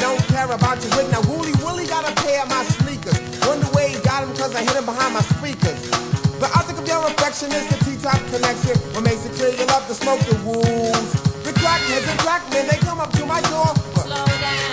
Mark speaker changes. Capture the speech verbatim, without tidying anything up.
Speaker 1: don't care about your wig. Now Wooly Willie got a pair of my sneakers. Wonder where he got him cause I hid him behind my speakers. The object of your affection is the T-top connection. What makes it clear you love to smoke the wools. The crackheads and crackmen, they come up to my door.
Speaker 2: Slow down.